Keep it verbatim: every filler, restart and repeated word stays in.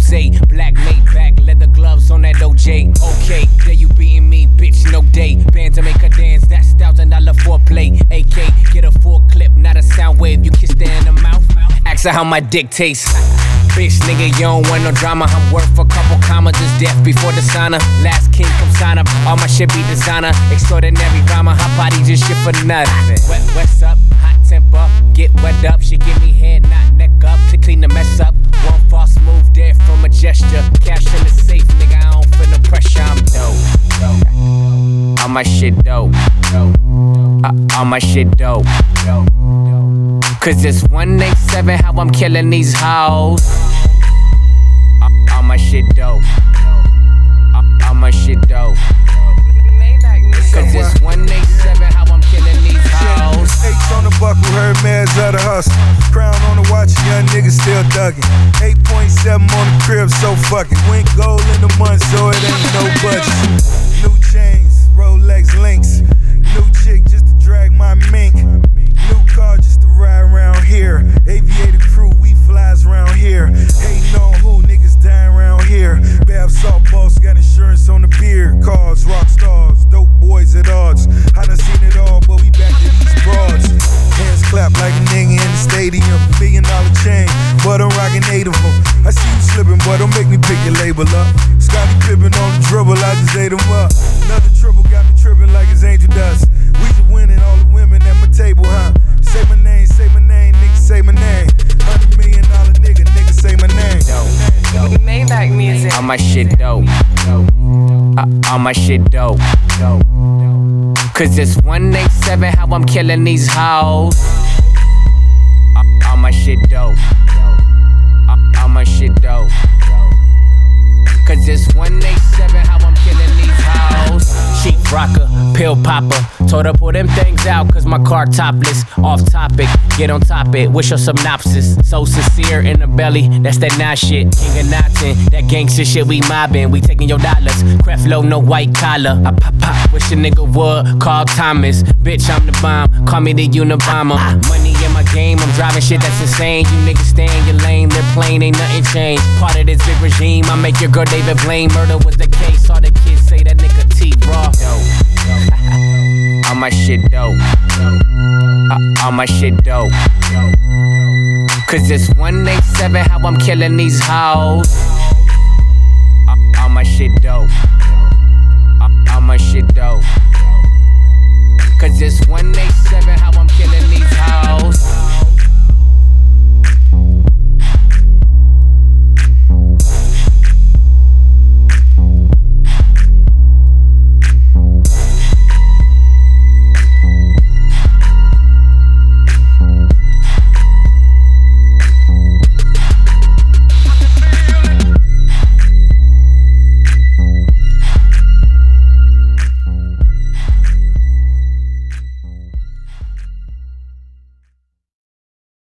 Black laid back, leather gloves on that O J. Okay, there you beating me, bitch, no day. Band to make her dance, that's thousand dollar foreplay. A K, get a full clip, not a sound wave. You kiss her in the mouth, ask her how my dick tastes. Bitch, nigga, you don't want no drama. I'm worth a couple commas, just death before the sauna. Last king come sign up, all my shit be designer. Extraordinary rhymer, hot body just shit for nothing. Wet, what's up, hot temper, get wet up. She give me head, not neck up, to clean the mess up. One false move there from a gesture. Cash in the safe, nigga, I don't feel the pressure. I'm dope, all my shit dope, uh, all my shit dope. Cause it's one eighty-seven how I'm killing these hoes. Uh, all my shit dope, uh, all my shit dope. Cause it's one eighty-seven how I'm killing these hoes. H on the buckle, heard man's of the hustle. Crown on the watch, young niggas still thuggin'. eight point seven on the crib, so fuck it. Went gold in the month, so it ain't no budget. New chains, Rolex links. New chick just to drag my mink. New car just to ride around here. Aviator crew, we flies around here. Hating on who, niggas dying around here. Bath salt boss, got insurance on the beer. Cars, rock stars, dope boys at odds. I done seen it all, but we back to these broads. Hands clap like a nigga in the stadium. Million dollar chain, but I'm rocking eight of them. I see you slipping, boy, don't make me pick your label up. Scotty Pippen on the dribble, I just ate him up. Another triple got me tripping like it's angel dust. We just winning all the women at my table, huh? Say my name, say my name, nigga, say my name. Hundred million dollar nigga, nigga, say my name. Dope, dope. Maybach music. All my shit dope, uh, all my shit dope. Cause it's one eighty-seven how I'm killing these hoes. Uh, all my shit dope, uh, all my shit dope. Cause it's one eighty-seven how I'm killing these hoes. Cheap rocker, pill popper. Told her pull them things out cause my car topless. Off topic, get on top it. Wish your synopsis. So sincere in the belly, that's that nah shit. King of Notting, that gangsta shit we mobbing. We taking your dollars. Creflo, no white collar. I pop pop, wish a nigga would call Thomas. Bitch, I'm the bomb, call me the Unabomber. Money in my game, I'm driving shit that's insane. You niggas stay in your lane, they're plain, ain't nothing changed. Part of this big regime, I make your girl David Blaine. Murder was the case, all the kids say that nigga T-Raw. All my shit dope, uh, all my shit dope. Cause it's one eighty-seven how I'm killing these hoes. Uh, all my shit dope, uh, all my shit dope. Cause it's one eighty-seven